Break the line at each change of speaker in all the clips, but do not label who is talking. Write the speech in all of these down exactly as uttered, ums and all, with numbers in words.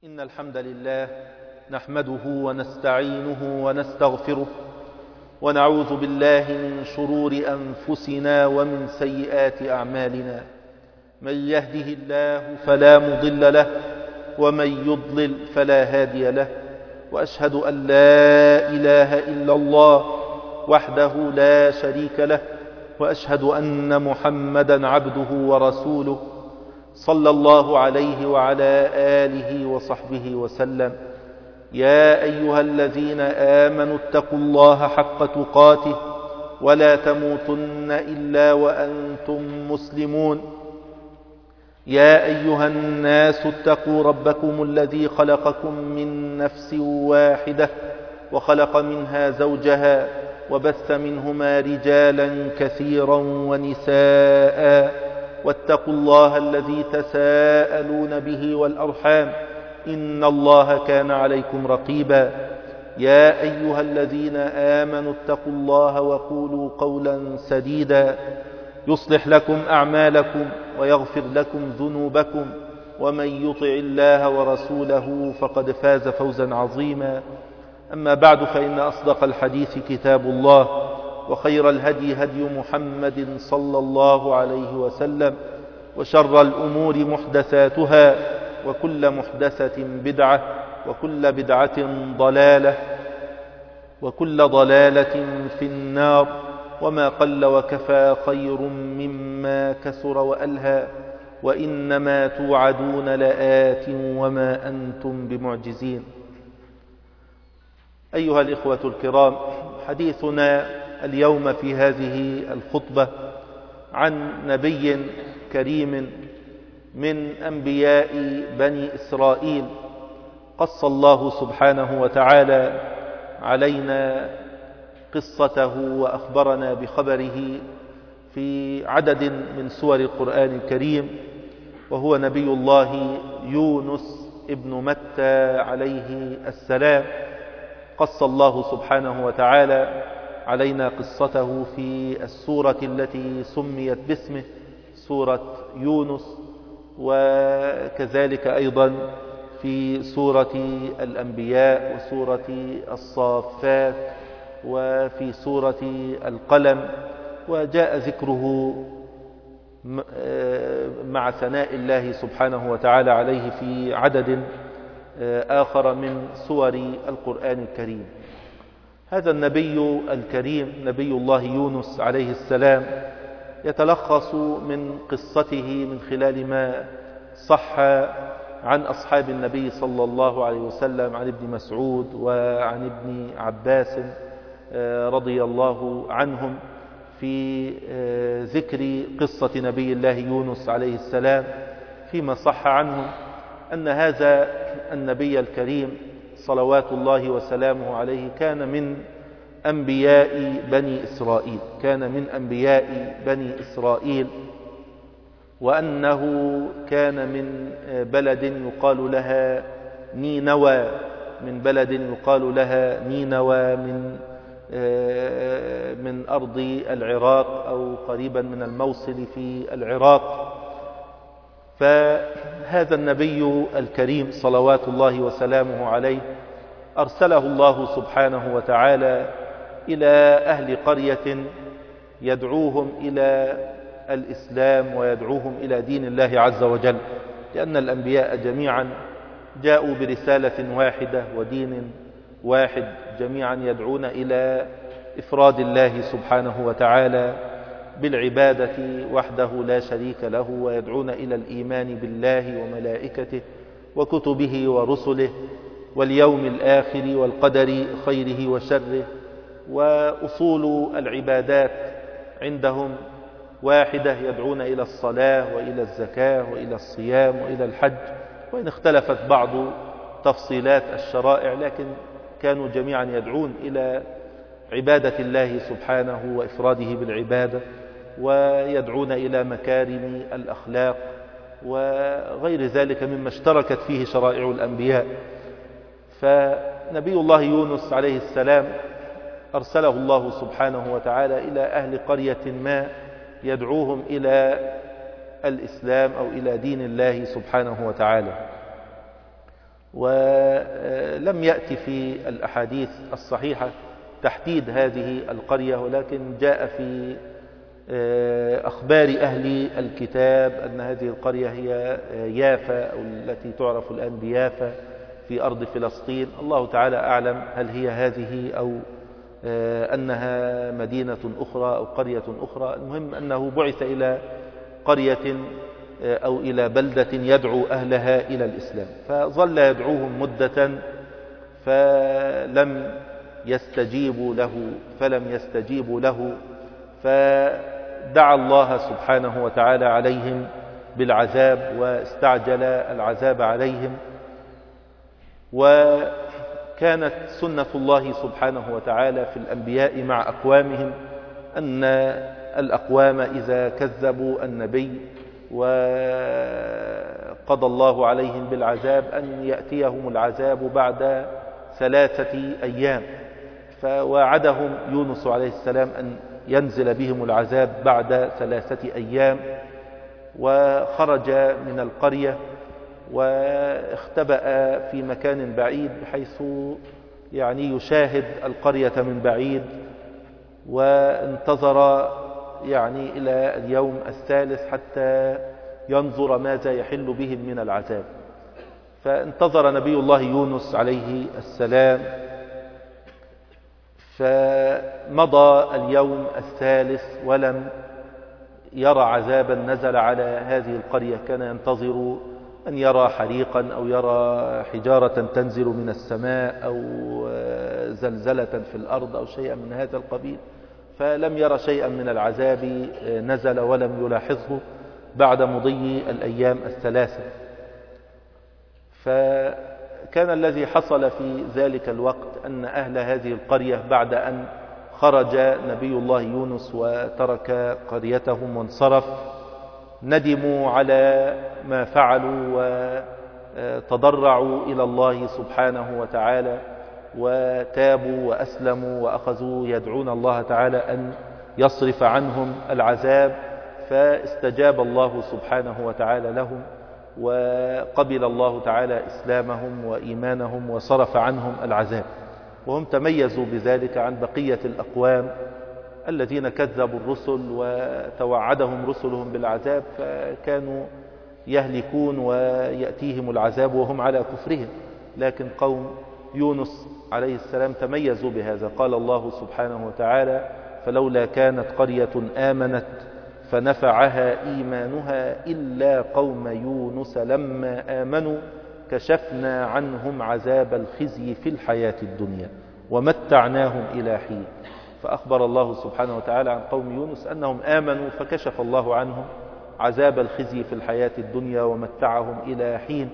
إن الحمد لله نحمده ونستعينه ونستغفره ونعوذ بالله من شرور أنفسنا ومن سيئات أعمالنا. من يهده الله فلا مضل له ومن يضلل فلا هادي له، وأشهد أن لا إله إلا الله وحده لا شريك له، وأشهد أن محمدا عبده ورسوله صلى الله عليه وعلى آله وصحبه وسلم. يا أيها الذين آمنوا اتقوا الله حق تقاته ولا تموتن إلا وأنتم مسلمون. يا أيها الناس اتقوا ربكم الذي خلقكم من نفس واحدة وخلق منها زوجها وبث منهما رجالا كثيرا ونساء، واتقوا الله الذي تساءلون به والأرحام إن الله كان عليكم رقيبا. يا أيها الذين آمنوا اتقوا الله وقولوا قولا سديدا يصلح لكم أعمالكم ويغفر لكم ذنوبكم، ومن يطع الله ورسوله فقد فاز فوزا عظيما. أما بعد، فإن أصدق الحديث كتاب الله، وخير الهدي هدي محمد صلى الله عليه وسلم، وشر الأمور محدثاتها، وكل محدثة بدعة، وكل بدعة ضلالة، وكل ضلالة في النار. وما قل وكفى خير مما كثر وألهى، وإنما توعدون لآت وما أنتم بمعجزين. أيها الإخوة الكرام، حديثنا اليوم في هذه الخطبة عن نبي كريم من أنبياء بني إسرائيل، قص الله سبحانه وتعالى علينا قصته وأخبرنا بخبره في عدد من سور القرآن الكريم، وهو نبي الله يونس ابن متى عليه السلام. قص الله سبحانه وتعالى علينا قصته في السورة التي سميت باسمه، سورة يونس، وكذلك أيضا في سورة الأنبياء وسورة الصافات وفي سورة القلم، وجاء ذكره مع ثناء الله سبحانه وتعالى عليه في عدد آخر من سور القرآن الكريم. هذا النبي الكريم نبي الله يونس عليه السلام يتلخص من قصته من خلال ما صح عن أصحاب النبي صلى الله عليه وسلم، عن ابن مسعود وعن ابن عباس رضي الله عنهم، في ذكر قصة نبي الله يونس عليه السلام، فيما صح عنهم أن هذا النبي الكريم صلوات الله وسلامه عليه كان من أنبياء بني إسرائيل، كان من أنبياء بني إسرائيل، وأنه كان من بلد يقال لها نينوى، من بلد يقال لها نينوى من من أرض العراق أو قريبا من الموصل في العراق. فهذا النبي الكريم صلوات الله وسلامه عليه أرسله الله سبحانه وتعالى إلى أهل قرية يدعوهم إلى الإسلام ويدعوهم إلى دين الله عز وجل، لأن الأنبياء جميعا جاءوا برسالة واحدة ودين واحد، جميعا يدعون إلى إفراد الله سبحانه وتعالى بالعبادة وحده لا شريك له، ويدعون إلى الإيمان بالله وملائكته وكتبه ورسله واليوم الآخر والقدر خيره وشره. وأصول العبادات عندهم واحدة، يدعون إلى الصلاة وإلى الزكاة وإلى الصيام وإلى الحج، وإن اختلفت بعض تفصيلات الشرائع، لكن كانوا جميعا يدعون إلى عبادة الله سبحانه وإفراده بالعبادة، ويدعون إلى مكارم الأخلاق وغير ذلك مما اشتركت فيه شرائع الأنبياء. فنبي الله يونس عليه السلام أرسله الله سبحانه وتعالى إلى أهل قرية ما يدعوهم إلى الإسلام أو إلى دين الله سبحانه وتعالى. ولم يأتي في الأحاديث الصحيحة تحديد هذه القرية، ولكن جاء في أخبار أهل الكتاب أن هذه القرية هي يافا، أو التي تعرف الآن بيافا في أرض فلسطين. الله تعالى أعلم هل هي هذه أو أنها مدينة أخرى أو قرية أخرى. المهم أنه بعث إلى قرية أو إلى بلدة يدعو أهلها إلى الإسلام، فظل يدعوهم مدة فلم يستجيبوا له فلم يستجيبوا له فدعا الله سبحانه وتعالى عليهم بالعذاب واستعجل العذاب عليهم. وكانت سنة الله سبحانه وتعالى في الأنبياء مع أقوامهم أن الأقوام إذا كذبوا النبي وقضى الله عليهم بالعذاب أن يأتيهم العذاب بعد ثلاثة أيام، فوعدهم يونس عليه السلام أن ينزل بهم العذاب بعد ثلاثة أيام، وخرج من القرية واختبأ في مكان بعيد بحيث يعني يشاهد القرية من بعيد، وانتظر يعني إلى اليوم الثالث حتى ينظر ماذا يحل بهم من العذاب. فانتظر نبي الله يونس عليه السلام، فمضى اليوم الثالث ولم يرى عذابا نزل على هذه القرية. كان ينتظر أن يرى حريقا أو يرى حجارة تنزل من السماء أو زلزلة في الأرض أو شيئا من هذا القبيل، فلم يرى شيئا من العذاب نزل ولم يلاحظه بعد مضي الأيام الثلاثة. فكان الذي حصل في ذلك الوقت أن أهل هذه القرية بعد أن خرج نبي الله يونس وترك قريتهم وانصرف ندموا على ما فعلوا وتضرعوا إلى الله سبحانه وتعالى وتابوا وأسلموا وأخذوا يدعون الله تعالى أن يصرف عنهم العذاب، فاستجاب الله سبحانه وتعالى لهم وقبل الله تعالى إسلامهم وإيمانهم وصرف عنهم العذاب. وهم تميزوا بذلك عن بقية الأقوام الذين كذبوا الرسل وتوعدهم رسلهم بالعذاب فكانوا يهلكون ويأتيهم العذاب وهم على كفرهم. لكن قوم يونس عليه السلام تميزوا بهذا. قال الله سبحانه وتعالى: فلولا كانت قرية آمنت فنفعها إيمانها إلا قوم يونس لما آمنوا كشفنا عنهم عذاب الخزي في الحياة الدنيا ومتعناهم إلى حين. فأخبر الله سبحانه وتعالى عن قوم يونس أنهم آمنوا فكشف الله عنهم عذاب الخزي في الحياة الدنيا ومتعهم إلى حين.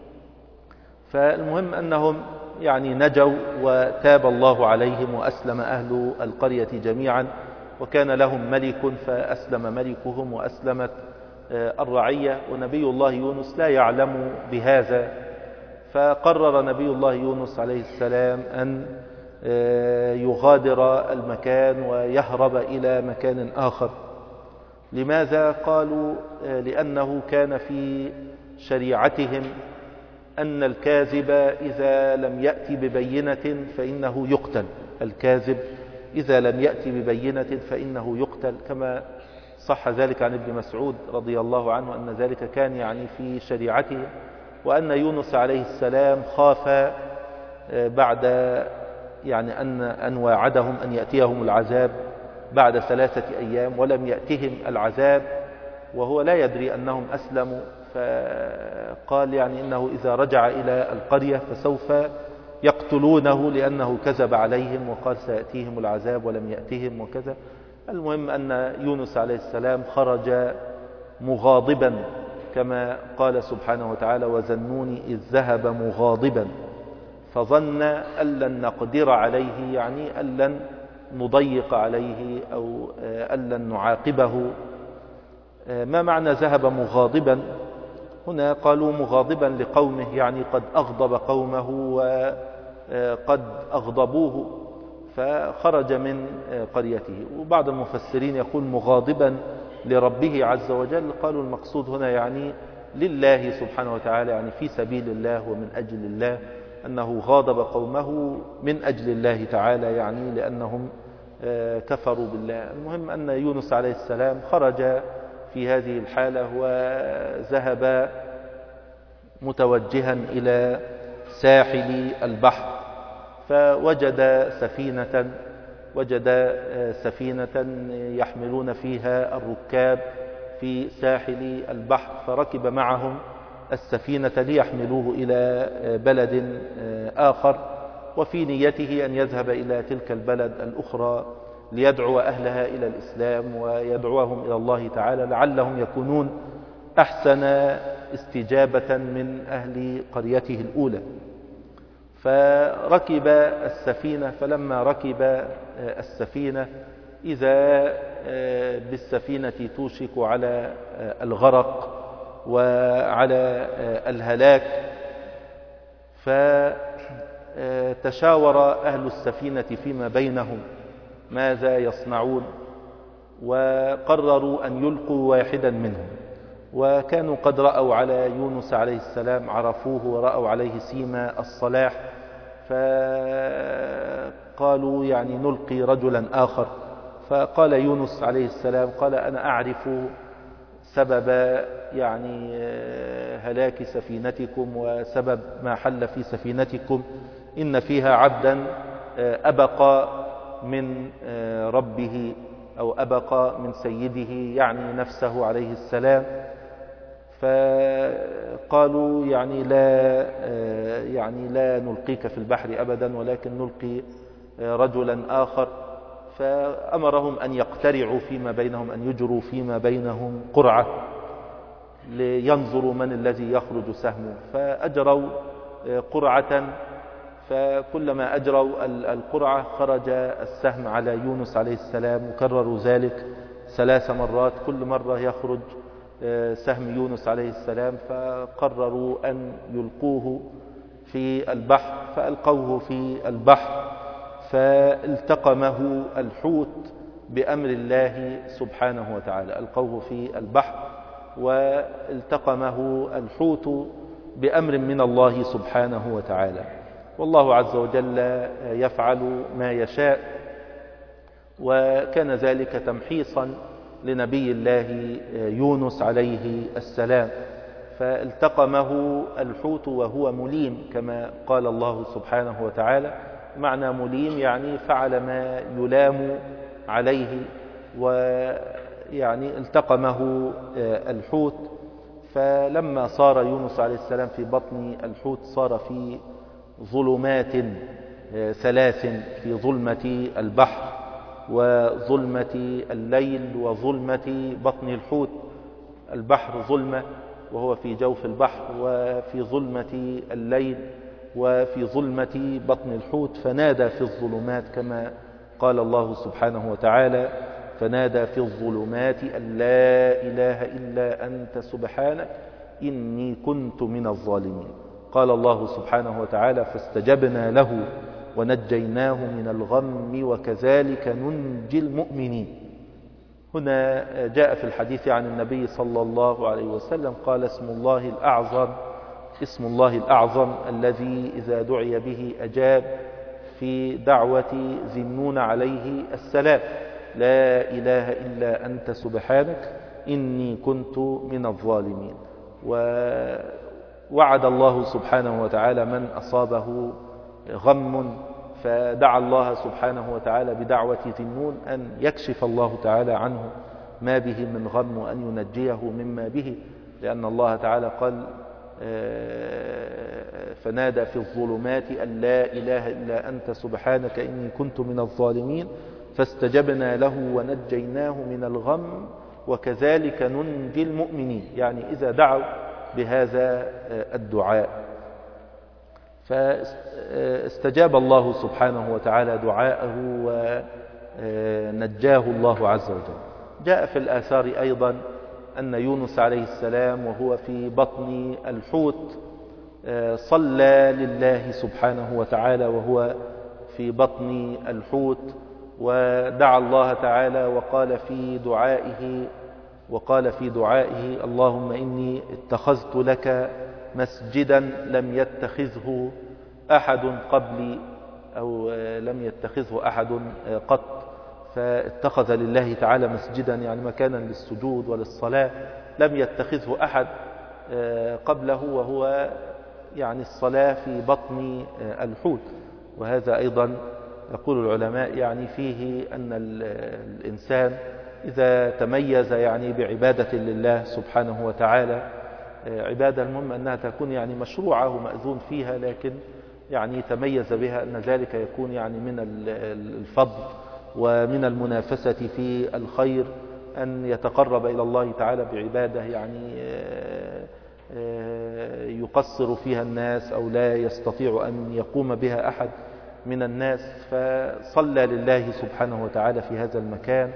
فالمهم أنهم يعني نجوا وتاب الله عليهم وأسلم أهل القرية جميعا، وكان لهم ملك فأسلم ملكهم وأسلمت الرعية، ونبي الله يونس لا يعلم بهذا. فقرر نبي الله يونس عليه السلام أن يغادر المكان ويهرب إلى مكان آخر. لماذا؟ قالوا لأنه كان في شريعتهم أن الكاذب إذا لم يأتي ببينة فإنه يقتل. الكاذب إذا لم يأتي ببينة فإنه يقتل، كما صح ذلك عن ابن مسعود رضي الله عنه أن ذلك كان يعني في شريعته، وأن يونس عليه السلام خاف بعد يعني أن أن واعدهم أن يأتيهم العذاب بعد ثلاثة أيام ولم يأتهم العذاب وهو لا يدري أنهم أسلموا، فقال يعني إنه إذا رجع إلى القرية فسوف يقتلونه لأنه كذب عليهم وقال سيأتيهم العذاب ولم يأتهم وكذا. المهم أن يونس عليه السلام خرج مغاضبا كما قال سبحانه وتعالى: وذنون إذ ذهب مغاضبا فظن أن لن نقدر عليه، يعني أن لن نضيق عليه أو أن لن نعاقبه. ما معنى ذهب مغاضبا؟ هنا قالوا مغاضبا لقومه، يعني قد أغضب قومه وقد أغضبوه فخرج من قريته. وبعض المفسرين يقول مغاضبا لربه عز وجل. قالوا المقصود هنا يعني لله سبحانه وتعالى، يعني في سبيل الله ومن أجل الله، أنه غاضب قومه من أجل الله تعالى، يعني لأنهم كفروا بالله. المهم أن يونس عليه السلام خرج في هذه الحالة وذهب متوجها إلى ساحل البحر، فوجد سفينة وجد سفينة يحملون فيها الركاب في ساحل البحر، فركب معهم السفينة ليحملوه إلى بلد آخر، وفي نيته أن يذهب إلى تلك البلد الأخرى ليدعو أهلها إلى الإسلام ويدعوهم إلى الله تعالى، لعلهم يكونون أحسن استجابة من أهل قريته الأولى. فركب السفينة، فلما ركب السفينة إذا بالسفينة توشك على الغرق وعلى الهلاك، فتشاور أهل السفينة فيما بينهم ماذا يصنعون، وقرروا أن يلقوا واحدا منهم، وكانوا قد رأوا على يونس عليه السلام، عرفوه ورأوا عليه سيما الصلاح، فقالوا يعني نلقي رجلا آخر. فقال يونس عليه السلام قال أنا أعرف سبب يعني هلاك سفينتكم وسبب ما حل في سفينتكم، إن فيها عبدا أبقى من ربه أو أبقى من سيده، يعني نفسه عليه السلام. فقالوا يعني لا يعني لا نلقيك في البحر أبدا، ولكن نلقي رجلا آخر. فأمرهم أن يقترعوا فيما بينهم، أن يجروا فيما بينهم قرعة لينظروا من الذي يخرج سهمه. فأجروا قرعة، فكلما أجروا القرعة خرج السهم على يونس عليه السلام، وكرروا ذلك ثلاث مرات، كل مرة يخرج سهم يونس عليه السلام. فقرروا أن يلقوه في البحر، فألقوه في البحر، فالتقمه الحوت بأمر الله سبحانه وتعالى. ألقوه في البحر والتقمه الحوت بأمر من الله سبحانه وتعالى، والله عز وجل يفعل ما يشاء. وكان ذلك تمحيصا لنبي الله يونس عليه السلام، فالتقمه الحوت وهو مليم كما قال الله سبحانه وتعالى. معنى مليم يعني فعل ما يلام عليه، ويعني التقمه الحوت. فلما صار يونس عليه السلام في بطن الحوت صار في ظلمات ثلاث، في ظلمة البحر وظلمة الليل وظلمة بطن الحوت. البحر ظلمة وهو في جوف البحر، وفي ظلمة الليل وفي ظلمة بطن الحوت. فنادى في الظلمات كما قال الله سبحانه وتعالى: فنادى في الظلمات أن لا إله إلا أنت سبحانك إني كنت من الظالمين. قال الله سبحانه وتعالى: فاستجبنا له ونجيناه من الغم وكذلك ننجي المؤمنين. هنا جاء في الحديث عن النبي صلى الله عليه وسلم قال: اسم الله الأعظم اسم الله الأعظم الذي إذا دعي به أجاب، في دعوة ذي النون عليه السلام: لا إله إلا أنت سبحانك إني كنت من الظالمين. ووعد الله سبحانه وتعالى من أصابه غم فدعا الله سبحانه وتعالى بدعوة ذي النون أن يكشف الله تعالى عنه ما به من غم وأن ينجيه مما به، لأن الله تعالى قال: فنادى في الظلمات أن لا إله إلا أنت سبحانك إني كنت من الظالمين فاستجبنا له ونجيناه من الغم وكذلك ننجي المؤمنين، يعني إذا دعوا بهذا الدعاء. فاستجاب الله سبحانه وتعالى دعاءه ونجاه الله عز وجل. جاء في الآثار أيضا أن يونس عليه السلام وهو في بطن الحوت صلى لله سبحانه وتعالى وهو في بطن الحوت، ودعا الله تعالى وقال في دعائه: وقال في دعائه: اللهم إني اتخذت لك مسجدا لم يتخذه أحد قبلي أو لم يتخذه أحد قط، فاتخذ لله تعالى مسجدا يعني مكانا للسجود وللصلاة لم يتخذه أحد قبله، وهو يعني الصلاة في بطن الحوت. وهذا أيضا يقول العلماء يعني فيه أن الإنسان إذا تميز يعني بعبادة لله سبحانه وتعالى، عبادة المهم أنها تكون يعني مشروعة ومأذون فيها، لكن يعني تميز بها، أن ذلك يكون يعني من الفضل ومن المنافسة في الخير، أن يتقرب إلى الله تعالى بعبادة يعني يقصر فيها الناس أو لا يستطيع أن يقوم بها أحد من الناس، فصلى لله سبحانه وتعالى في هذا المكان،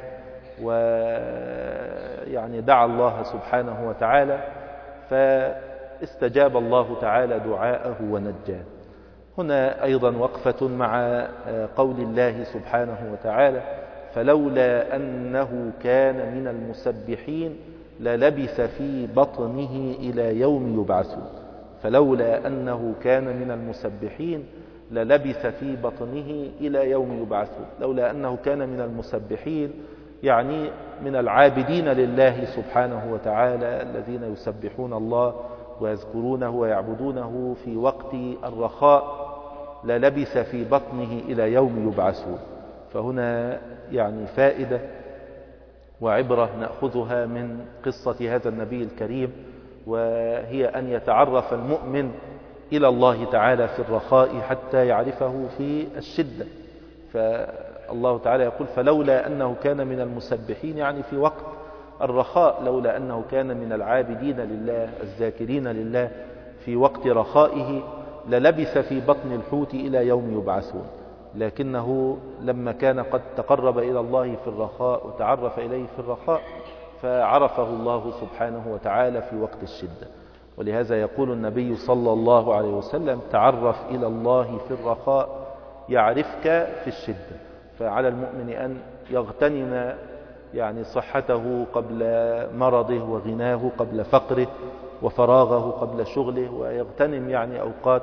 ويعني دعا الله سبحانه وتعالى فاستجاب الله تعالى دعاءه ونجاه. هنا أيضا وقفة مع قول الله سبحانه وتعالى: فلولا أنه كان من المسبحين للبث في بطنه إلى يوم يبعثون. فلولا أنه كان من المسبحين للبث في بطنه إلى يوم يبعثون. لولا أنه كان من المسبحين يعني من العابدين لله سبحانه وتعالى الذين يسبحون الله ويذكرونه ويعبدونه في وقت الرخاء، للبث في بطنه إلى يوم يبعثون. فهنا يعني فائدة وعبرة نأخذها من قصة هذا النبي الكريم، وهي أن يتعرف المؤمن إلى الله تعالى في الرخاء حتى يعرفه في الشدة. فالله تعالى يقول: فلولا أنه كان من المسبحين، يعني في وقت الرخاء، لولا أنه كان من العابدين لله الذاكرين لله في وقت رخائه للبث في بطن الحوت إلى يوم يبعثون. لكنه لما كان قد تقرب إلى الله في الرخاء وتعرف إليه في الرخاء فعرفه الله سبحانه وتعالى في وقت الشدة. ولهذا يقول النبي صلى الله عليه وسلم: تعرف إلى الله في الرخاء يعرفك في الشدة. فعلى المؤمن أن يغتنم يعني صحته قبل مرضه، وغناه قبل فقره، وفراغه قبل شغله، ويغتنم يعني أوقات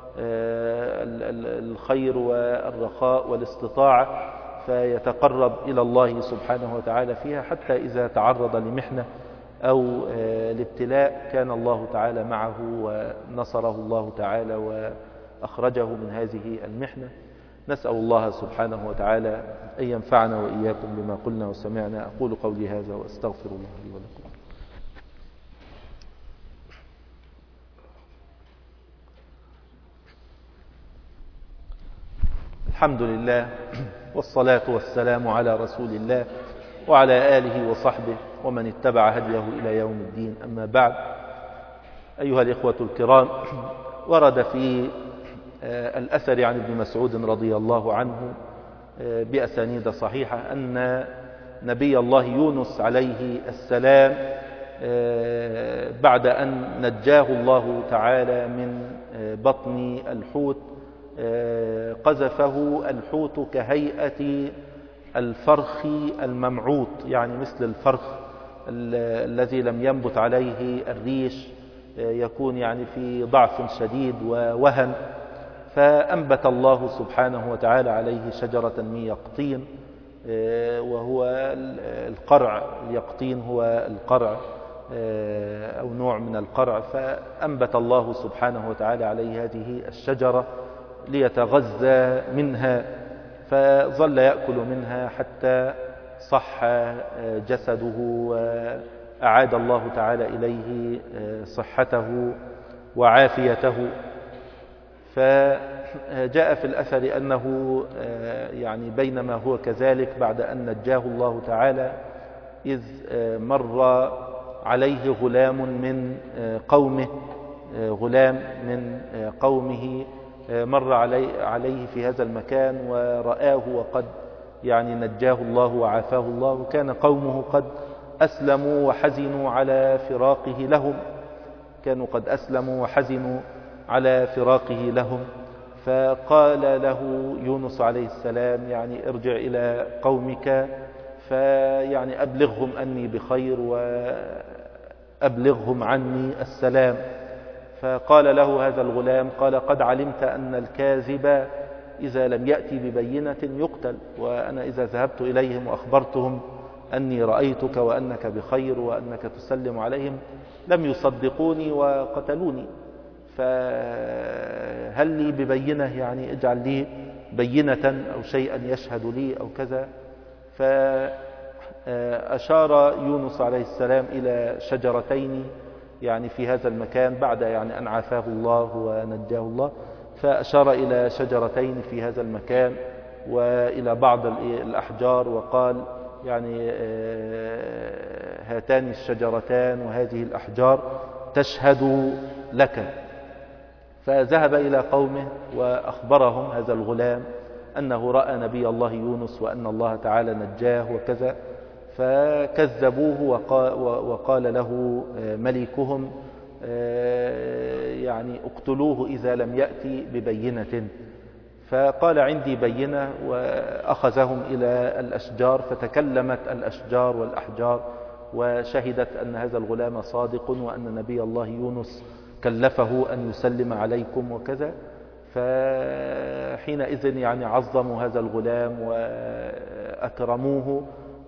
الخير والرخاء والاستطاعة، فيتقرب إلى الله سبحانه وتعالى فيها، حتى إذا تعرض لمحنة أو الابتلاء كان الله تعالى معه ونصره الله تعالى وأخرجه من هذه المحنة. نسأل الله سبحانه وتعالى أن ينفعنا وإياكم بما قلنا وسمعنا. أقول قولي هذا وأستغفر الله لي ولكم. الحمد لله والصلاة والسلام على رسول الله وعلى آله وصحبه ومن اتبع هديه إلى يوم الدين. أما بعد، أيها الإخوة الكرام، ورد في الأثر عن ابن مسعود رضي الله عنه بأسانيد صحيحة أن نبي الله يونس عليه السلام بعد أن نجاه الله تعالى من بطن الحوت قذفه الحوت كهيئة الفرخ الممعوط، يعني مثل الفرخ الذي لم ينبت عليه الريش، يكون يعني في ضعف شديد ووهن. فأنبت الله سبحانه وتعالى عليه شجرة من يقطين، وهو القرع. اليقطين هو القرع أو نوع من القرع. فأنبت الله سبحانه وتعالى عليه هذه الشجرة ليتغذى منها، فظل يأكل منها حتى صح جسده وأعاد الله تعالى إليه صحته وعافيته. فجاء في الأثر أنه يعني بينما هو كذلك بعد أن نجاه الله تعالى إذ مر عليه غلام من قومه غلام من قومه مر عليه في هذا المكان ورآه وقد يعني نجاه الله وعافاه الله، وكان قومه قد أسلموا وحزنوا على فراقه لهم كانوا قد أسلموا وحزنوا على فراقه لهم. فقال له يونس عليه السلام: يعني ارجع إلى قومك فيعني أبلغهم أني بخير وأبلغهم عني السلام. فقال له هذا الغلام قال قد علمت أن الكاذب إذا لم يأتي ببينة يقتل، وأنا إذا ذهبت إليهم وأخبرتهم أني رأيتك وأنك بخير وأنك تسلم عليهم لم يصدقوني وقتلوني، فهل لي ببينة؟ يعني اجعل لي بينة أو شيئا يشهد لي أو كذا. فأشار يونس عليه السلام إلى شجرتين يعني في هذا المكان بعد يعني أن عافاه الله ونجاه الله، فأشار إلى شجرتين في هذا المكان وإلى بعض الأحجار وقال يعني هاتان الشجرتان وهذه الأحجار تشهد لك. فذهب إلى قومه وأخبرهم هذا الغلام أنه رأى نبي الله يونس وأن الله تعالى نجاه وكذا، فكذبوه وقال له ملكهم يعني اقتلوه إذا لم يأتي ببينة. فقال عندي بينة، وأخذهم إلى الأشجار فتكلمت الأشجار والأحجار وشهدت أن هذا الغلام صادق وأن نبي الله يونس كلفه أن يسلم عليكم وكذا. فحينئذ يعني عظموا هذا الغلام وأكرموه،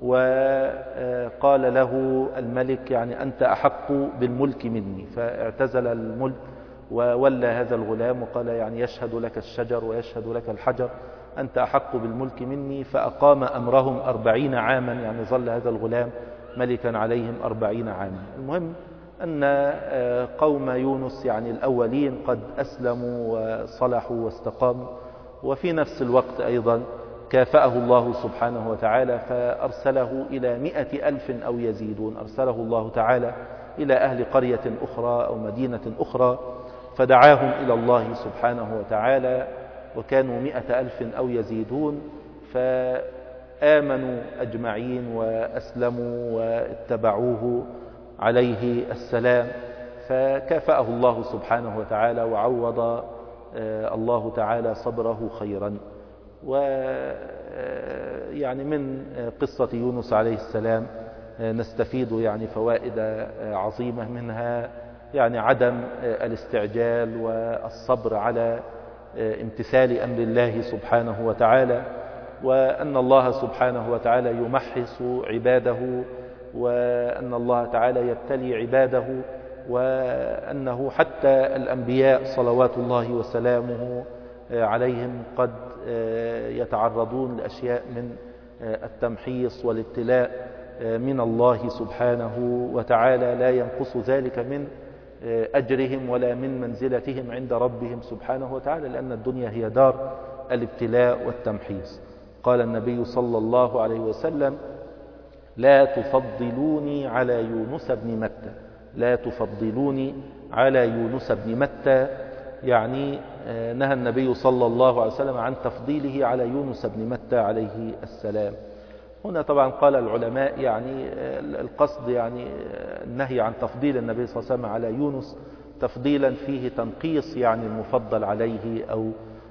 وقال له الملك يعني أنت أحق بالملك مني، فاعتزل الملك وولى هذا الغلام وقال يعني يشهد لك الشجر ويشهد لك الحجر أنت أحق بالملك مني. فأقام أمرهم أربعين عاما، يعني ظل هذا الغلام ملكا عليهم أربعين عاما. المهم أن قوم يونس يعني الأولين قد أسلموا وصلحوا واستقاموا، وفي نفس الوقت أيضا كافأه الله سبحانه وتعالى فأرسله إلى مئة ألف أو يزيدون، أرسله الله تعالى إلى أهل قرية أخرى أو مدينة أخرى فدعاهم إلى الله سبحانه وتعالى، وكانوا مئة ألف أو يزيدون، فآمنوا أجمعين وأسلموا واتبعوه عليه السلام. فكافأه الله سبحانه وتعالى وعوض الله تعالى صبره خيرا. ويعني من قصة يونس عليه السلام نستفيد يعني فوائد عظيمة، منها يعني عدم الاستعجال والصبر على امتثال أمر الله سبحانه وتعالى، وأن الله سبحانه وتعالى يمحص عباده، وأن الله تعالى يبتلي عباده، وأنه حتى الأنبياء صلوات الله وسلامه عليهم قد يتعرضون لأشياء من التمحيص والابتلاء من الله سبحانه وتعالى، لا ينقص ذلك من أجرهم ولا من منزلتهم عند ربهم سبحانه وتعالى، لأن الدنيا هي دار الابتلاء والتمحيص. قال النبي صلى الله عليه وسلم لا تفضلوني على يونس بن متى، لا تفضلوني على يونس بن متى، يعني نهى النبي صلى الله عليه وسلم عن تفضيله على يونس بن متى عليه السلام. هنا طبعا قال العلماء يعني القصد يعني النهي عن تفضيل النبي صلى الله عليه وسلم على يونس تفضيلا فيه تنقيص يعني المفضل عليه، أو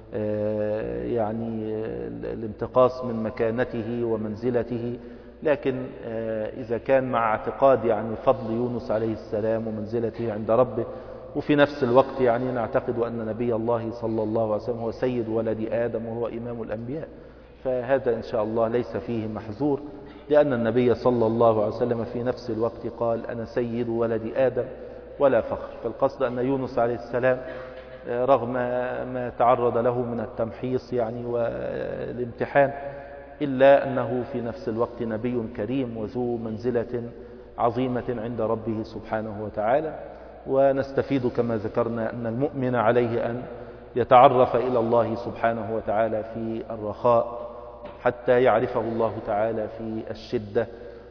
يعني الانتقاص من مكانته ومنزلته، لكن إذا كان مع اعتقاد يعني فضل يونس عليه السلام ومنزلته عند ربه، وفي نفس الوقت يعني نعتقد أن نبي الله صلى الله عليه وسلم هو سيد ولد آدم وهو إمام الأنبياء، فهذا إن شاء الله ليس فيه محذور، لأن النبي صلى الله عليه وسلم في نفس الوقت قال أنا سيد ولد آدم ولا فخر. فالقصد أن يونس عليه السلام رغم ما تعرض له من التمحيص يعني والامتحان، إلا أنه في نفس الوقت نبي كريم وذو منزلة عظيمة عند ربه سبحانه وتعالى. ونستفيد كما ذكرنا أن المؤمن عليه أن يتعرف إلى الله سبحانه وتعالى في الرخاء حتى يعرفه الله تعالى في الشدة،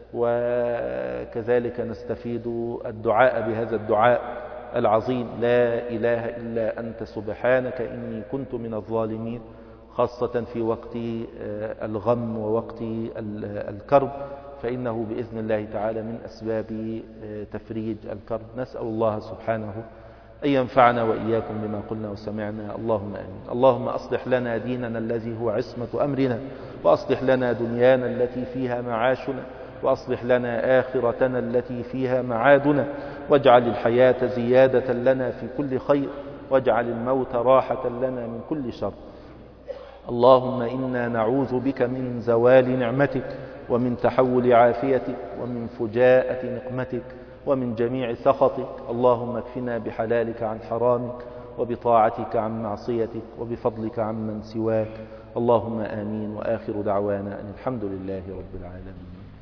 وكذلك نستفيد الدعاء بهذا الدعاء العظيم لا إله إلا أنت سبحانك إني كنت من الظالمين، خاصة في وقت الغم ووقت الكرب، فإنه بإذن الله تعالى من أسباب تفريج الكرب. نسأل الله سبحانه أن ينفعنا وإياكم بما قلنا وسمعنا. اللهم آمين. اللهم أصلح لنا ديننا الذي هو عصمة أمرنا، وأصلح لنا دنيانا التي فيها معاشنا، وأصلح لنا آخرتنا التي فيها معادنا، واجعل الحياة زيادة لنا في كل خير، واجعل الموت راحة لنا من كل شر. اللهم إنا نعوذ بك من زوال نعمتك، ومن تحول عافيتك، ومن فجاءة نقمتك، ومن جميع سخطك. اللهم اكفنا بحلالك عن حرامك، وبطاعتك عن معصيتك، وبفضلك عن من سواك. اللهم آمين. وآخر دعوانا أن الحمد لله رب العالمين.